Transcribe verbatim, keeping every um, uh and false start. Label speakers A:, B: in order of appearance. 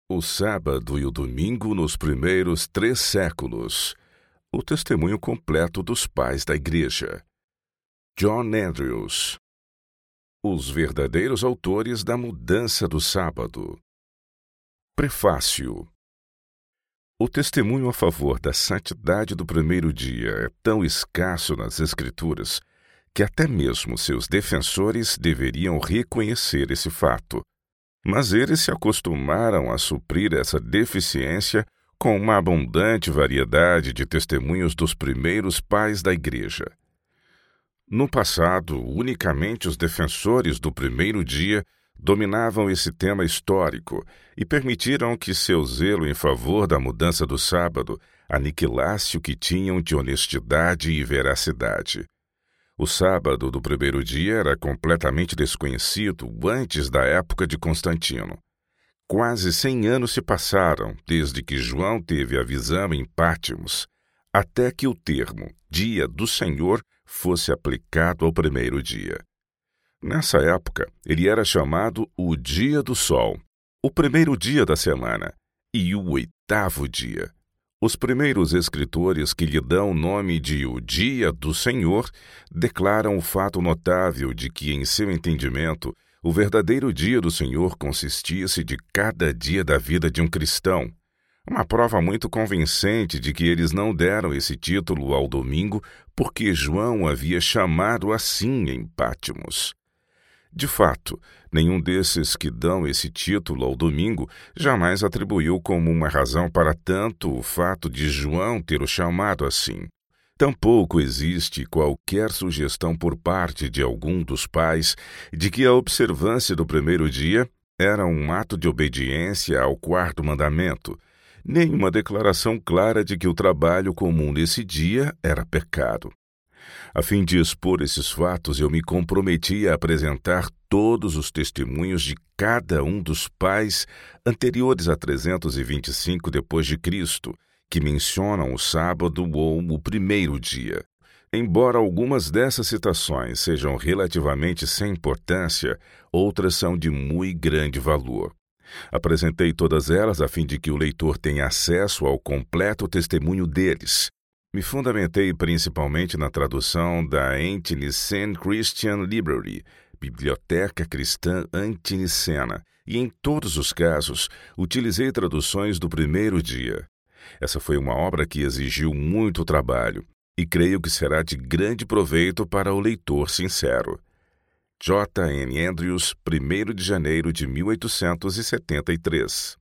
A: O sábado e o domingo nos primeiros três séculos. O testemunho completo dos pais da Igreja. John Andrews. Os verdadeiros autores da mudança do sábado. Prefácio. O testemunho a favor da santidade do primeiro dia é tão escasso nas Escrituras que até mesmo seus defensores deveriam reconhecer esse fato. Mas eles se acostumaram a suprir essa deficiência com uma abundante variedade de testemunhos dos primeiros pais da Igreja. No passado, unicamente os defensores do primeiro dia dominavam esse tema histórico e permitiram que seu zelo em favor da mudança do sábado aniquilasse o que tinham de honestidade e veracidade. O sábado do primeiro dia era completamente desconhecido antes da época de Constantino. Quase cem anos se passaram desde que João teve a visão em Patmos, até que o termo Dia do Senhor fosse aplicado ao primeiro dia. Nessa época, ele era chamado o Dia do Sol, o primeiro dia da semana, e o oitavo dia. Os primeiros escritores que lhe dão o nome de o Dia do Senhor declaram o fato notável de que, em seu entendimento, o verdadeiro dia do Senhor consistisse de cada dia da vida de um cristão. Uma prova muito convincente de que eles não deram esse título ao domingo porque João havia chamado assim em Patmos. De fato, nenhum desses que dão esse título ao domingo jamais atribuiu como uma razão para tanto o fato de João ter o chamado assim. Tampouco existe qualquer sugestão por parte de algum dos pais de que a observância do primeiro dia era um ato de obediência ao quarto mandamento, nem uma declaração clara de que o trabalho comum nesse dia era pecado. A fim de expor esses fatos, eu me comprometi a apresentar todos os testemunhos de cada um dos pais anteriores a trezentos e vinte e cinco depois de Cristo, que mencionam o sábado ou o primeiro dia. Embora algumas dessas citações sejam relativamente sem importância, outras são de muito grande valor. Apresentei todas elas a fim de que o leitor tenha acesso ao completo testemunho deles. Me fundamentei principalmente na tradução da Anti-Nicene Christian Library, Biblioteca Cristã Anti-Nicena, e em todos os casos utilizei traduções do primeiro dia. Essa foi uma obra que exigiu muito trabalho, e creio que será de grande proveito para o leitor sincero. J N Andrews, primeiro de janeiro de mil oitocentos e setenta e três.